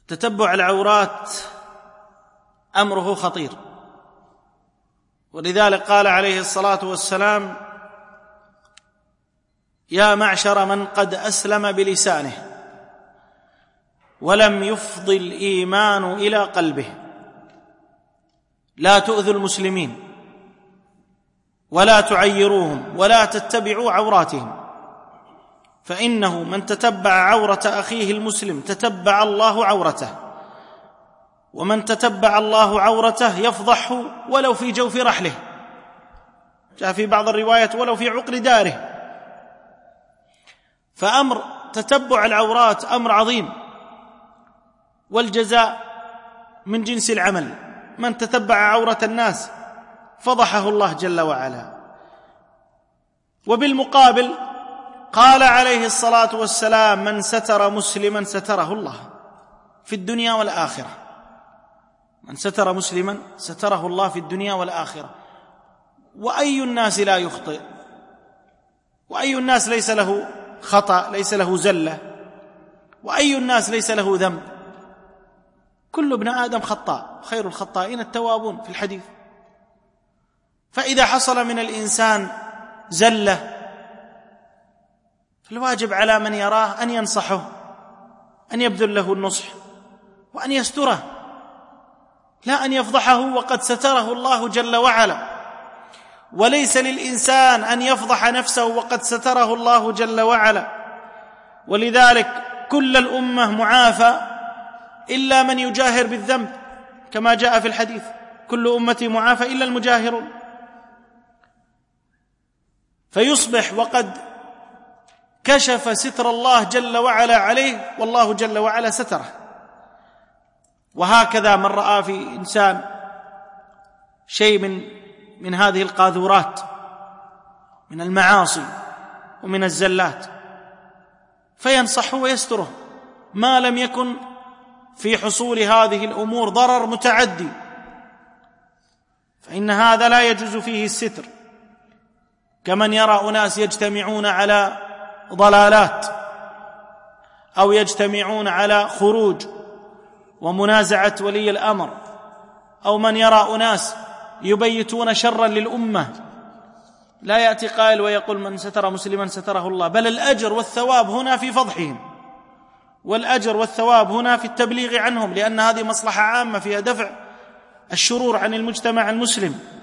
تتبع العورات أمره خطير، ولذلك قال عليه الصلاة والسلام: يا معشر من قد أسلم بلسانه ولم يفض الإيمان إلى قلبه، لا تؤذوا المسلمين ولا تعيروهم ولا تتبعوا عوراتهم، فإنه من تتبع عورة أخيه المسلم تتبع الله عورته، ومن تتبع الله عورته يفضحه ولو في جوف رحله، جاء في بعض الروايات ولو في عقر داره. فأمر تتبع العورات أمر عظيم، والجزاء من جنس العمل. من تتبع عورة الناس فضحه الله جل وعلا. وبالمقابل قال عليه الصلاة والسلام: من ستر مسلما ستره الله في الدنيا والآخرة. من ستر مسلما ستره الله في الدنيا والآخرة. وأي الناس لا يخطئ؟ وأي الناس ليس له خطأ، ليس له زلة؟ وأي الناس ليس له ذنب؟ كل ابن آدم خطاء، خير الخطائين التوابون في الحديث. فإذا حصل من الإنسان زلة فالواجب على من يراه أن ينصحه، أن يبذل له النصح، وأن يستره، لا أن يفضحه وقد ستره الله جل وعلا. وليس للإنسان أن يفضح نفسه وقد ستره الله جل وعلا. ولذلك كل الأمة معافى إلا من يجاهر بالذنب، كما جاء في الحديث: كل أمتي معافى إلا المجاهرون. فيصبح وقد كشف ستر الله جل وعلا عليه، والله جل وعلا ستره. وهكذا من رأى في إنسان شيء من هذه القاذورات، من المعاصي ومن الزلات، فينصحه ويستره، ما لم يكن في حصول هذه الأمور ضرر متعدي، فإن هذا لا يجوز فيه الستر. كمن يرى أناس يجتمعون على ضلالات أو يجتمعون على خروج ومنازعة ولي الأمر، أو من يرى أناس يبيتون شرا للأمة، لا يأتي قائل ويقول: من ستر مسلما ستره الله، بل الأجر والثواب هنا في فضحهم، والأجر والثواب هنا في التبليغ عنهم، لأن هذه مصلحة عامة فيها دفع الشرور عن المجتمع المسلم.